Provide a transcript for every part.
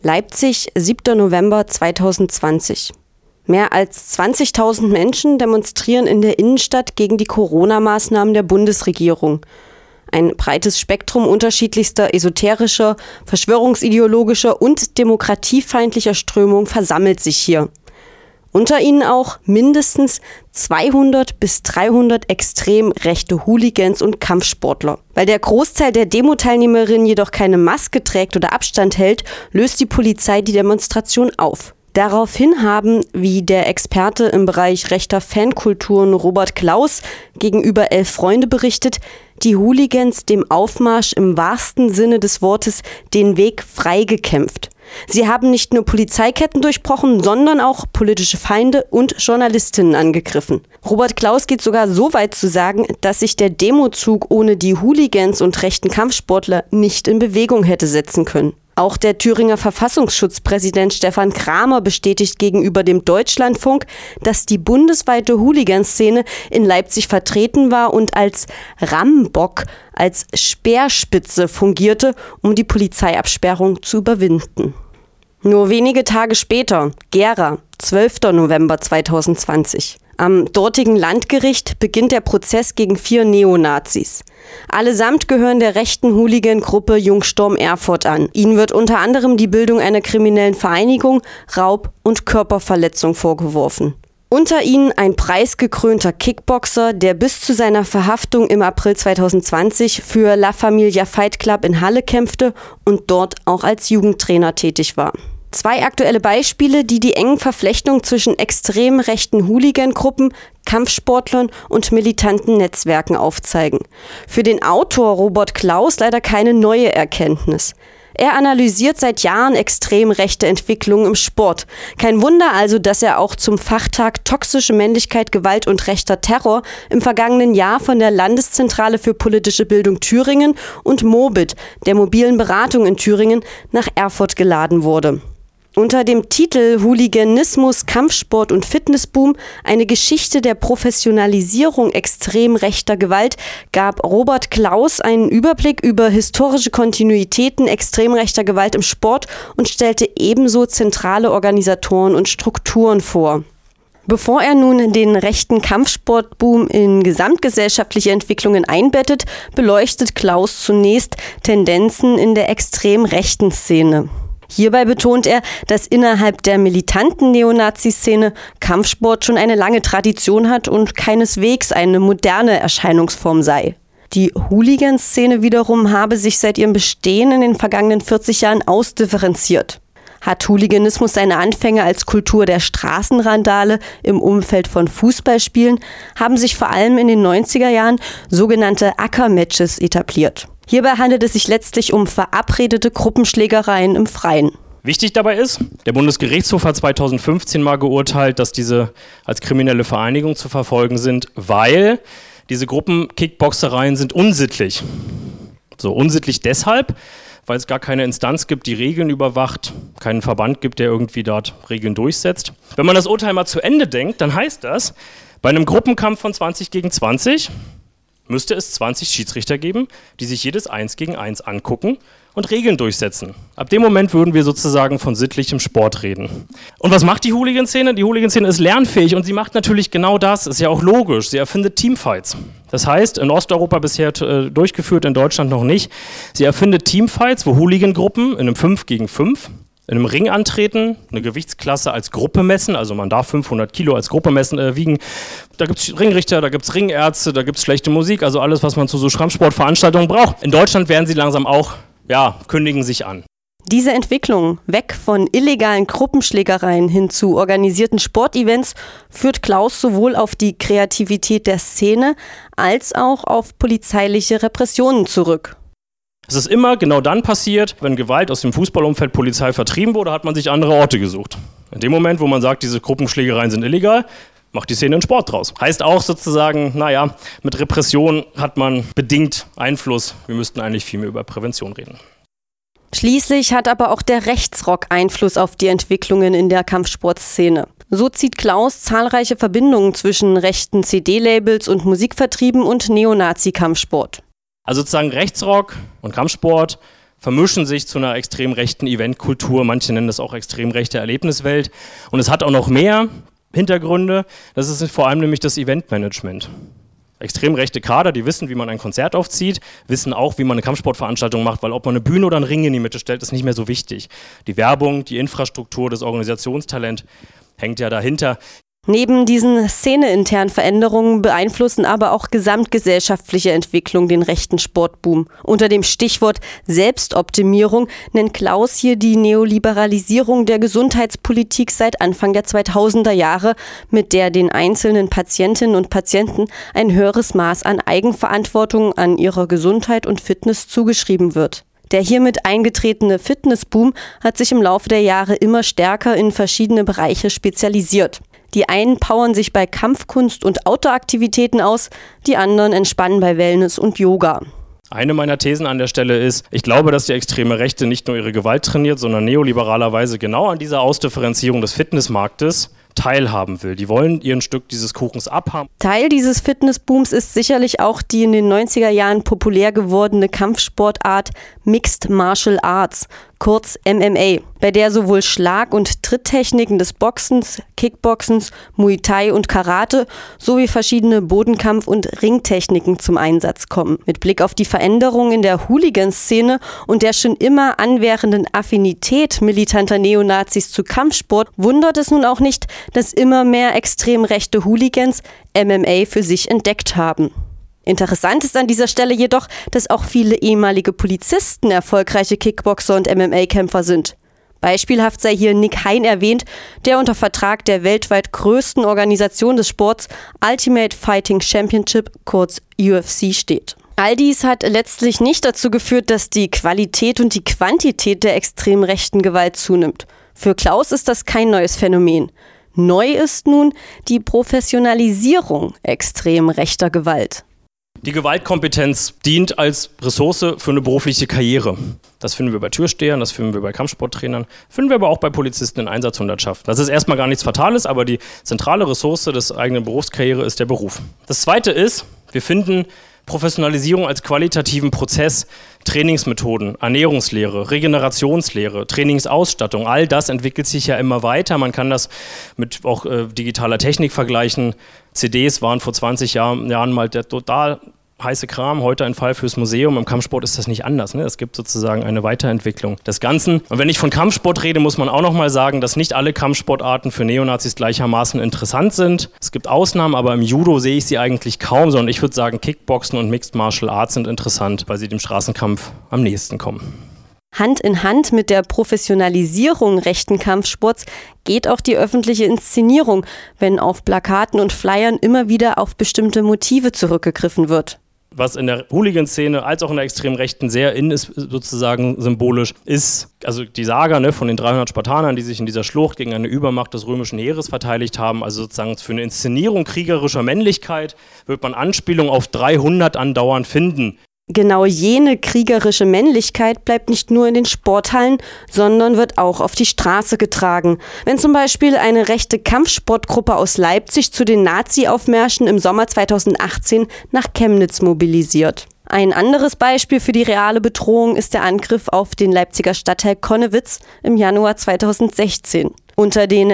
Leipzig, 7. November 2020. Mehr als 20.000 Menschen demonstrieren in der Innenstadt gegen die Corona-Maßnahmen der Bundesregierung. Ein breites Spektrum unterschiedlichster esoterischer, verschwörungsideologischer und demokratiefeindlicher Strömungen versammelt sich hier. Unter ihnen auch mindestens 200 bis 300 extrem rechte Hooligans und Kampfsportler. Weil der Großteil der Demo-Teilnehmerinnen jedoch keine Maske trägt oder Abstand hält, löst die Polizei die Demonstration auf. Daraufhin haben, wie der Experte im Bereich rechter Fankulturen Robert Klaus gegenüber 11 Freunde berichtet, die Hooligans dem Aufmarsch im wahrsten Sinne des Wortes den Weg freigekämpft. Sie haben nicht nur Polizeiketten durchbrochen, sondern auch politische Feinde und Journalistinnen angegriffen. Robert Klaus geht sogar so weit zu sagen, dass sich der Demozug ohne die Hooligans und rechten Kampfsportler nicht in Bewegung hätte setzen können. Auch der Thüringer Verfassungsschutzpräsident Stefan Kramer bestätigt gegenüber dem Deutschlandfunk, dass die bundesweite Hooligan-Szene in Leipzig vertreten war und als Rammbock, als Speerspitze fungierte, um die Polizeiabsperrung zu überwinden. Nur wenige Tage später, Gera, 12. November 2020. Am dortigen Landgericht beginnt der Prozess gegen 4 Neonazis. Allesamt gehören der rechten Hooligan-Gruppe Jungstorm Erfurt an. Ihnen wird unter anderem die Bildung einer kriminellen Vereinigung, Raub und Körperverletzung vorgeworfen. Unter ihnen ein preisgekrönter Kickboxer, der bis zu seiner Verhaftung im April 2020 für La Familia Fight Club in Halle kämpfte und dort auch als Jugendtrainer tätig war. 2 aktuelle Beispiele, die die engen Verflechtungen zwischen extrem rechten Hooligan-Gruppen, Kampfsportlern und militanten Netzwerken aufzeigen. Für den Autor Robert Klaus leider keine neue Erkenntnis. Er analysiert seit Jahren extrem rechte Entwicklungen im Sport. Kein Wunder also, dass er auch zum Fachtag Toxische Männlichkeit, Gewalt und rechter Terror im vergangenen Jahr von der Landeszentrale für politische Bildung Thüringen und MOBIT, der mobilen Beratung in Thüringen, nach Erfurt geladen wurde. Unter dem Titel Hooliganismus, Kampfsport und Fitnessboom, eine Geschichte der Professionalisierung extrem rechter Gewalt, gab Robert Klaus einen Überblick über historische Kontinuitäten extrem rechter Gewalt im Sport und stellte ebenso zentrale Organisatoren und Strukturen vor. Bevor er nun den rechten Kampfsportboom in gesamtgesellschaftliche Entwicklungen einbettet, beleuchtet Klaus zunächst Tendenzen in der extrem rechten Szene. Hierbei betont er, dass innerhalb der militanten Neonazi-Szene Kampfsport schon eine lange Tradition hat und keineswegs eine moderne Erscheinungsform sei. Die Hooligan-Szene wiederum habe sich seit ihrem Bestehen in den vergangenen 40 Jahren ausdifferenziert. Hat Hooliganismus seine Anfänge als Kultur der Straßenrandale im Umfeld von Fußballspielen, haben sich vor allem in den 90er Jahren sogenannte Ackermatches etabliert. Hierbei handelt es sich letztlich um verabredete Gruppenschlägereien im Freien. Wichtig dabei ist, der Bundesgerichtshof hat 2015 mal geurteilt, dass diese als kriminelle Vereinigung zu verfolgen sind, weil diese Gruppenkickboxereien sind unsittlich. So unsittlich deshalb, weil es gar keine Instanz gibt, die Regeln überwacht, keinen Verband gibt, der irgendwie dort Regeln durchsetzt. Wenn man das Urteil mal zu Ende denkt, dann heißt das, bei einem Gruppenkampf von 20 gegen 20 müsste es 20 Schiedsrichter geben, die sich jedes 1 gegen 1 angucken und Regeln durchsetzen. Ab dem Moment würden wir sozusagen von sittlichem Sport reden. Und was macht die Hooligan-Szene? Die Hooligan-Szene ist lernfähig und sie macht natürlich genau das, ist ja auch logisch, sie erfindet Teamfights. Das heißt, in Osteuropa bisher durchgeführt, in Deutschland noch nicht. Sie erfindet Teamfights, wo Hooligan-Gruppen in einem 5 gegen 5 in einem Ring antreten, eine Gewichtsklasse als Gruppe messen, also man darf 500 Kilo als Gruppe wiegen. Da gibt es Ringrichter, da gibt es Ringärzte, da gibt es schlechte Musik, also alles, was man zu so Schrammsportveranstaltungen braucht. In Deutschland werden sie langsam auch, kündigen sich an. Diese Entwicklung weg von illegalen Gruppenschlägereien hin zu organisierten Sportevents führt Klaus sowohl auf die Kreativität der Szene als auch auf polizeiliche Repressionen zurück. Es ist immer genau dann passiert, wenn Gewalt aus dem Fußballumfeld Polizei vertrieben wurde, hat man sich andere Orte gesucht. In dem Moment, wo man sagt, diese Gruppenschlägereien sind illegal, macht die Szene einen Sport draus. Heißt auch sozusagen, mit Repression hat man bedingt Einfluss. Wir müssten eigentlich viel mehr über Prävention reden. Schließlich hat aber auch der Rechtsrock Einfluss auf die Entwicklungen in der Kampfsportszene. So zieht Klaus zahlreiche Verbindungen zwischen rechten CD-Labels und Musikvertrieben und Neonazi-Kampfsport. Also sozusagen Rechtsrock und Kampfsport vermischen sich zu einer extrem rechten Eventkultur. Manche nennen das auch extrem rechte Erlebniswelt. Und es hat auch noch mehr Hintergründe. Das ist vor allem nämlich das Eventmanagement. Extrem rechte Kader, die wissen, wie man ein Konzert aufzieht, wissen auch, wie man eine Kampfsportveranstaltung macht, weil ob man eine Bühne oder einen Ring in die Mitte stellt, ist nicht mehr so wichtig. Die Werbung, die Infrastruktur, das Organisationstalent hängt ja dahinter. Neben diesen szeneinternen Veränderungen beeinflussen aber auch gesamtgesellschaftliche Entwicklungen den rechten Sportboom. Unter dem Stichwort Selbstoptimierung nennt Klaus hier die Neoliberalisierung der Gesundheitspolitik seit Anfang der 2000er Jahre, mit der den einzelnen Patientinnen und Patienten ein höheres Maß an Eigenverantwortung an ihrer Gesundheit und Fitness zugeschrieben wird. Der hiermit eingetretene Fitnessboom hat sich im Laufe der Jahre immer stärker in verschiedene Bereiche spezialisiert. Die einen powern sich bei Kampfkunst und Outdoor-Aktivitäten aus, die anderen entspannen bei Wellness und Yoga. Eine meiner Thesen an der Stelle ist, ich glaube, dass die extreme Rechte nicht nur ihre Gewalt trainiert, sondern neoliberalerweise genau an dieser Ausdifferenzierung des Fitnessmarktes teilhaben will. Die wollen ihren Stück dieses Kuchens abhaben. Teil dieses Fitnessbooms ist sicherlich auch die in den 90er Jahren populär gewordene Kampfsportart Mixed Martial Arts, kurz MMA, bei der sowohl Schlag- und Tritttechniken des Boxens, Kickboxens, Muay Thai und Karate sowie verschiedene Bodenkampf- und Ringtechniken zum Einsatz kommen. Mit Blick auf die Veränderung in der Hooligan-Szene und der schon immer anwährenden Affinität militanter Neonazis zu Kampfsport wundert es nun auch nicht, dass immer mehr extrem rechte Hooligans MMA für sich entdeckt haben. Interessant ist an dieser Stelle jedoch, dass auch viele ehemalige Polizisten erfolgreiche Kickboxer und MMA-Kämpfer sind. Beispielhaft sei hier Nick Hein erwähnt, der unter Vertrag der weltweit größten Organisation des Sports Ultimate Fighting Championship, kurz UFC, steht. All dies hat letztlich nicht dazu geführt, dass die Qualität und die Quantität der extrem rechten Gewalt zunimmt. Für Klaus ist das kein neues Phänomen. Neu ist nun die Professionalisierung extrem rechter Gewalt. Die Gewaltkompetenz dient als Ressource für eine berufliche Karriere. Das finden wir bei Türstehern, das finden wir bei Kampfsporttrainern, finden wir aber auch bei Polizisten in Einsatzhundertschaften. Das ist erstmal gar nichts Fatales, aber die zentrale Ressource des eigenen Berufskarriere ist der Beruf. Das Zweite ist, wir finden Professionalisierung als qualitativen Prozess, Trainingsmethoden, Ernährungslehre, Regenerationslehre, Trainingsausstattung, all das entwickelt sich ja immer weiter. Man kann das mit auch digitaler Technik vergleichen. CDs waren vor 20 Jahren mal der total heiße Kram, heute ein Fall fürs Museum. Im Kampfsport ist das nicht anders. Ne? Es gibt sozusagen eine Weiterentwicklung des Ganzen. Und wenn ich von Kampfsport rede, muss man auch noch mal sagen, dass nicht alle Kampfsportarten für Neonazis gleichermaßen interessant sind. Es gibt Ausnahmen, aber im Judo sehe ich sie eigentlich kaum, sondern ich würde sagen, Kickboxen und Mixed Martial Arts sind interessant, weil sie dem Straßenkampf am nächsten kommen. Hand in Hand mit der Professionalisierung rechten Kampfsports geht auch die öffentliche Inszenierung, wenn auf Plakaten und Flyern immer wieder auf bestimmte Motive zurückgegriffen wird. Was in der Hooligan-Szene als auch in der extrem Rechten sehr in ist, sozusagen symbolisch, ist also die Saga von den 300 Spartanern, die sich in dieser Schlucht gegen eine Übermacht des römischen Heeres verteidigt haben. Also sozusagen für eine Inszenierung kriegerischer Männlichkeit wird man Anspielung auf 300 andauernd finden. Genau jene kriegerische Männlichkeit bleibt nicht nur in den Sporthallen, sondern wird auch auf die Straße getragen. Wenn zum Beispiel eine rechte Kampfsportgruppe aus Leipzig zu den Nazi-Aufmärschen im Sommer 2018 nach Chemnitz mobilisiert. Ein anderes Beispiel für die reale Bedrohung ist der Angriff auf den Leipziger Stadtteil Connewitz im Januar 2016. Unter den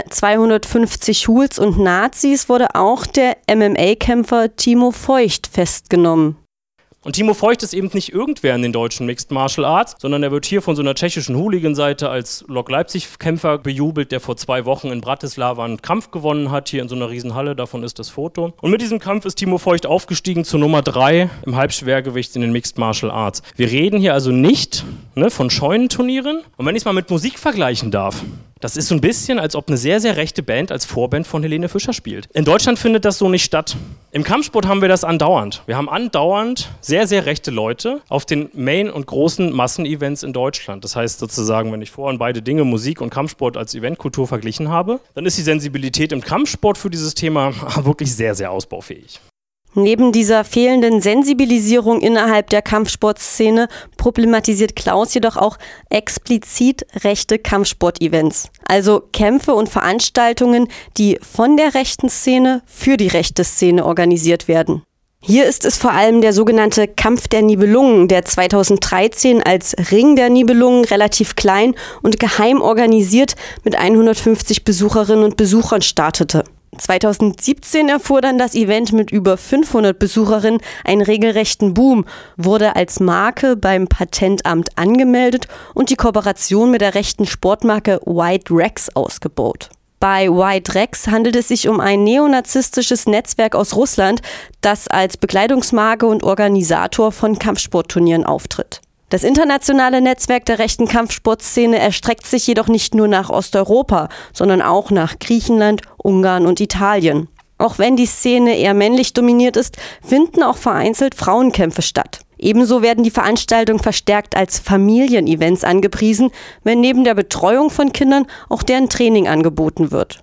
250 Hools und Nazis wurde auch der MMA-Kämpfer Timo Feucht festgenommen. Und Timo Feucht ist eben nicht irgendwer in den deutschen Mixed Martial Arts, sondern er wird hier von so einer tschechischen Hooligan-Seite als Lok Leipzig-Kämpfer bejubelt, der vor 2 Wochen in Bratislava einen Kampf gewonnen hat, hier in so einer Riesenhalle, davon ist das Foto. Und mit diesem Kampf ist Timo Feucht aufgestiegen zur Nummer 3 im Halbschwergewicht in den Mixed Martial Arts. Wir reden hier also nicht von Scheunenturnieren. Und wenn ich es mal mit Musik vergleichen darf, das ist so ein bisschen, als ob eine sehr, sehr rechte Band als Vorband von Helene Fischer spielt. In Deutschland findet das so nicht statt. Im Kampfsport haben wir das andauernd. Wir haben andauernd sehr, sehr rechte Leute auf den Main- und großen Massenevents in Deutschland. Das heißt sozusagen, wenn ich vorhin beide Dinge, Musik und Kampfsport als Eventkultur verglichen habe, dann ist die Sensibilität im Kampfsport für dieses Thema wirklich sehr, sehr ausbaufähig. Neben dieser fehlenden Sensibilisierung innerhalb der Kampfsportszene problematisiert Klaus jedoch auch explizit rechte Kampfsportevents. Also Kämpfe und Veranstaltungen, die von der rechten Szene für die rechte Szene organisiert werden. Hier ist es vor allem der sogenannte Kampf der Nibelungen, der 2013 als Ring der Nibelungen relativ klein und geheim organisiert mit 150 Besucherinnen und Besuchern startete. 2017 erfuhr dann das Event mit über 500 Besucherinnen einen regelrechten Boom, wurde als Marke beim Patentamt angemeldet und die Kooperation mit der rechten Sportmarke White Rex ausgebaut. Bei White Rex handelt es sich um ein neonazistisches Netzwerk aus Russland, das als Bekleidungsmarke und Organisator von Kampfsportturnieren auftritt. Das internationale Netzwerk der rechten Kampfsportszene erstreckt sich jedoch nicht nur nach Osteuropa, sondern auch nach Griechenland, Ungarn und Italien. Auch wenn die Szene eher männlich dominiert ist, finden auch vereinzelt Frauenkämpfe statt. Ebenso werden die Veranstaltungen verstärkt als Familienevents angepriesen, wenn neben der Betreuung von Kindern auch deren Training angeboten wird.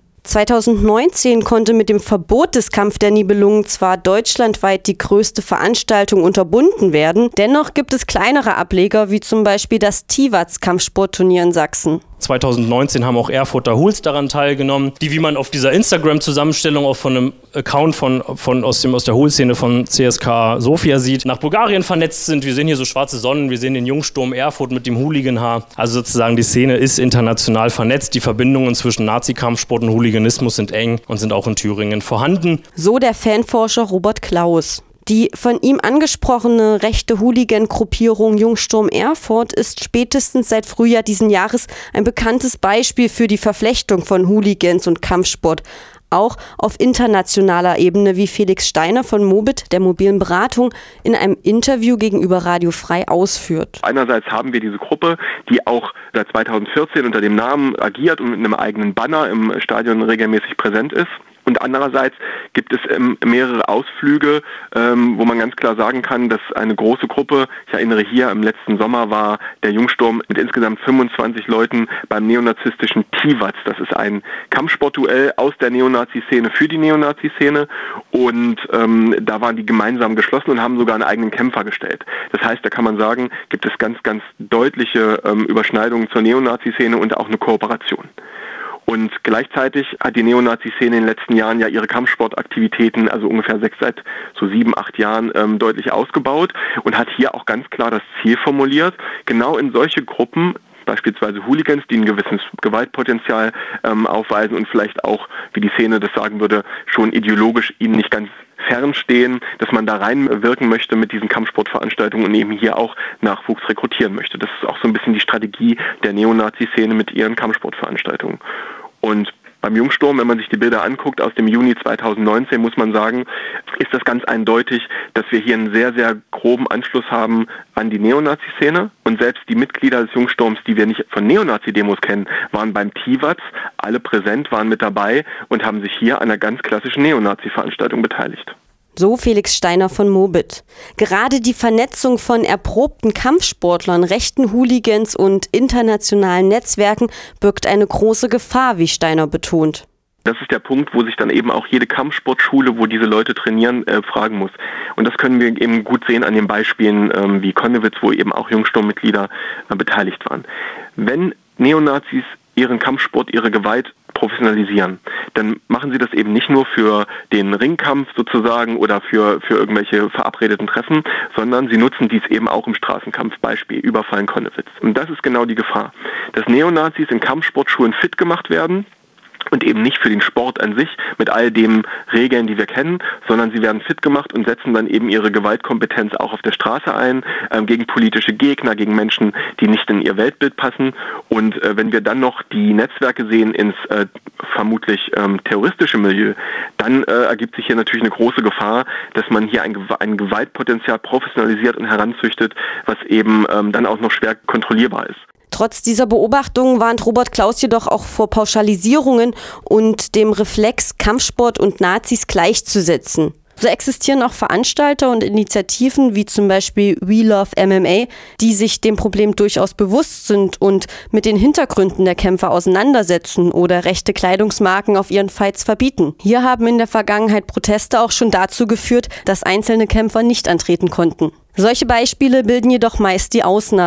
2019 konnte mit dem Verbot des Kampf der Nibelungen zwar deutschlandweit die größte Veranstaltung unterbunden werden, dennoch gibt es kleinere Ableger wie zum Beispiel das Tivatz-Kampfsportturnier in Sachsen. 2019 haben auch Erfurter Huls daran teilgenommen, die, wie man auf dieser Instagram-Zusammenstellung auch von einem Account aus der Hul-Szene von CSKA Sofia sieht, nach Bulgarien vernetzt sind. Wir sehen hier so schwarze Sonnen, wir sehen den Jungsturm Erfurt mit dem Hooligan-Haar. Also sozusagen die Szene ist international vernetzt. Die Verbindungen zwischen Nazi-Kampfsport und Hooliganismus sind eng und sind auch in Thüringen vorhanden. So der Fanforscher Robert Klaus. Die von ihm angesprochene rechte Hooligan-Gruppierung Jungsturm Erfurt ist spätestens seit Frühjahr diesen Jahres ein bekanntes Beispiel für die Verflechtung von Hooligans und Kampfsport. Auch auf internationaler Ebene, wie Felix Steiner von Mobit, der mobilen Beratung, in einem Interview gegenüber Radio Frei ausführt. Einerseits haben wir diese Gruppe, die auch seit 2014 unter dem Namen agiert und mit einem eigenen Banner im Stadion regelmäßig präsent ist. Und andererseits gibt es mehrere Ausflüge, wo man ganz klar sagen kann, dass eine große Gruppe, ich erinnere hier, im letzten Sommer war der Jungsturm mit insgesamt 25 Leuten beim neonazistischen Tivatz. Das ist ein Kampfsportduell aus der Neonazi-Szene für die Neonazi-Szene. Und da waren die gemeinsam geschlossen und haben sogar einen eigenen Kämpfer gestellt. Das heißt, da kann man sagen, gibt es ganz, ganz deutliche Überschneidungen zur Neonazi-Szene und auch eine Kooperation. Und gleichzeitig hat die Neonazi-Szene in den letzten Jahren ja ihre Kampfsportaktivitäten, also ungefähr seit 7, 8 Jahren, deutlich ausgebaut und hat hier auch ganz klar das Ziel formuliert, genau in solche Gruppen, beispielsweise Hooligans, die ein gewisses Gewaltpotenzial aufweisen und vielleicht auch, wie die Szene das sagen würde, schon ideologisch ihnen nicht ganz fernstehen, dass man da reinwirken möchte mit diesen Kampfsportveranstaltungen und eben hier auch Nachwuchs rekrutieren möchte. Das ist auch so ein bisschen die Strategie der Neonazi-Szene mit ihren Kampfsportveranstaltungen. Und beim Jungsturm, wenn man sich die Bilder anguckt aus dem Juni 2019, muss man sagen, ist das ganz eindeutig, dass wir hier einen sehr, sehr groben Anschluss haben an die Neonazi-Szene. Und selbst die Mitglieder des Jungsturms, die wir nicht von Neonazi-Demos kennen, waren beim Tivatz, alle präsent, waren mit dabei und haben sich hier an einer ganz klassischen Neonazi-Veranstaltung beteiligt. So Felix Steiner von Mobit. Gerade die Vernetzung von erprobten Kampfsportlern, rechten Hooligans und internationalen Netzwerken birgt eine große Gefahr, wie Steiner betont. Das ist der Punkt, wo sich dann eben auch jede Kampfsportschule, wo diese Leute trainieren, fragen muss. Und das können wir eben gut sehen an den Beispielen wie Konnewitz, wo eben auch Jungsturmmitglieder beteiligt waren. Wenn Neonazis ihren Kampfsport, ihre Gewalt professionalisieren, dann machen sie das eben nicht nur für den Ringkampf sozusagen oder für irgendwelche verabredeten Treffen, sondern sie nutzen dies eben auch im Straßenkampf, Beispiel Überfall in Konnewitz. Und das ist genau die Gefahr, dass Neonazis in Kampfsportschulen fit gemacht werden, und eben nicht für den Sport an sich mit all den Regeln, die wir kennen, sondern sie werden fit gemacht und setzen dann eben ihre Gewaltkompetenz auch auf der Straße ein, gegen politische Gegner, gegen Menschen, die nicht in ihr Weltbild passen. Und wenn wir dann noch die Netzwerke sehen ins vermutlich terroristische Milieu, dann ergibt sich hier natürlich eine große Gefahr, dass man hier ein Gewaltpotenzial professionalisiert und heranzüchtet, was eben dann auch noch schwer kontrollierbar ist. Trotz dieser Beobachtungen warnt Robert Klaus jedoch auch vor Pauschalisierungen und dem Reflex, Kampfsport und Nazis gleichzusetzen. So existieren auch Veranstalter und Initiativen wie zum Beispiel We Love MMA, die sich dem Problem durchaus bewusst sind und mit den Hintergründen der Kämpfer auseinandersetzen oder rechte Kleidungsmarken auf ihren Fights verbieten. Hier haben in der Vergangenheit Proteste auch schon dazu geführt, dass einzelne Kämpfer nicht antreten konnten. Solche Beispiele bilden jedoch meist die Ausnahme.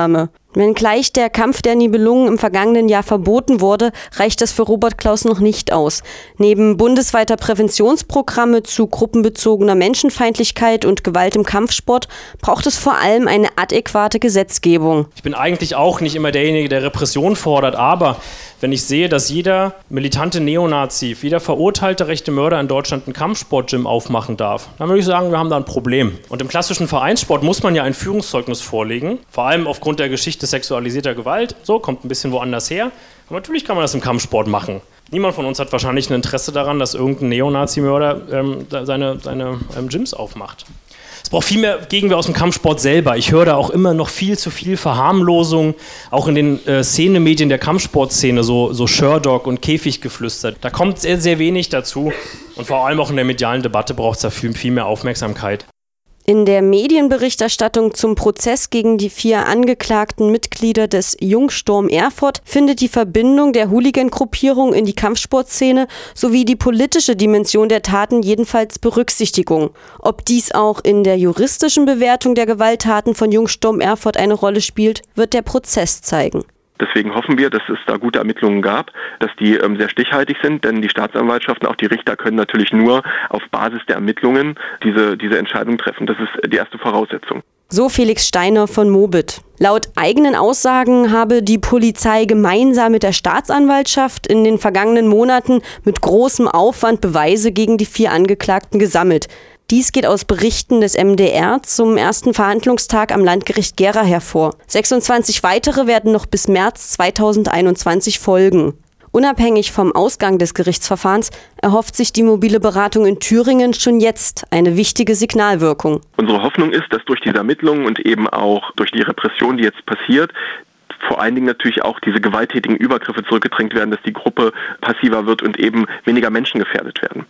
Wenngleich der Kampf der Nibelungen im vergangenen Jahr verboten wurde, reicht das für Robert Klaus noch nicht aus. Neben bundesweiter Präventionsprogramme zu gruppenbezogener Menschenfeindlichkeit und Gewalt im Kampfsport braucht es vor allem eine adäquate Gesetzgebung. Ich bin eigentlich auch nicht immer derjenige, der Repression fordert, aber wenn ich sehe, dass jeder militante Neonazi, jeder verurteilte rechte Mörder in Deutschland ein Kampfsportgym aufmachen darf, dann würde ich sagen, wir haben da ein Problem. Und im klassischen Vereinssport muss man ja ein Führungszeugnis vorlegen, vor allem aufgrund der Geschichte sexualisierter Gewalt. So, kommt ein bisschen woanders her. Aber natürlich kann man das im Kampfsport machen. Niemand von uns hat wahrscheinlich ein Interesse daran, dass irgendein Neonazi-Mörder seine Gyms aufmacht. Es braucht viel mehr Gegenwehr aus dem Kampfsport selber. Ich höre da auch immer noch viel zu viel Verharmlosung, auch in den Szenemedien der Kampfsportszene, so Sherdog und Käfiggeflüster. Da kommt sehr, sehr wenig dazu und vor allem auch in der medialen Debatte braucht es da viel mehr Aufmerksamkeit. In der Medienberichterstattung zum Prozess gegen die 4 angeklagten Mitglieder des Jungsturm Erfurt findet die Verbindung der Hooligan-Gruppierung in die Kampfsportszene sowie die politische Dimension der Taten jedenfalls Berücksichtigung. Ob dies auch in der juristischen Bewertung der Gewalttaten von Jungsturm Erfurt eine Rolle spielt, wird der Prozess zeigen. Deswegen hoffen wir, dass es da gute Ermittlungen gab, dass die sehr stichhaltig sind, denn die Staatsanwaltschaften, auch die Richter können natürlich nur auf Basis der Ermittlungen diese Entscheidung treffen. Das ist die erste Voraussetzung. So Felix Steiner von Mobit. Laut eigenen Aussagen habe die Polizei gemeinsam mit der Staatsanwaltschaft in den vergangenen Monaten mit großem Aufwand Beweise gegen die 4 Angeklagten gesammelt. Dies geht aus Berichten des MDR zum ersten Verhandlungstag am Landgericht Gera hervor. 26 weitere werden noch bis März 2021 folgen. Unabhängig vom Ausgang des Gerichtsverfahrens erhofft sich die mobile Beratung in Thüringen schon jetzt eine wichtige Signalwirkung. Unsere Hoffnung ist, dass durch diese Ermittlungen und eben auch durch die Repression, die jetzt passiert, vor allen Dingen natürlich auch diese gewalttätigen Übergriffe zurückgedrängt werden, dass die Gruppe passiver wird und eben weniger Menschen gefährdet werden.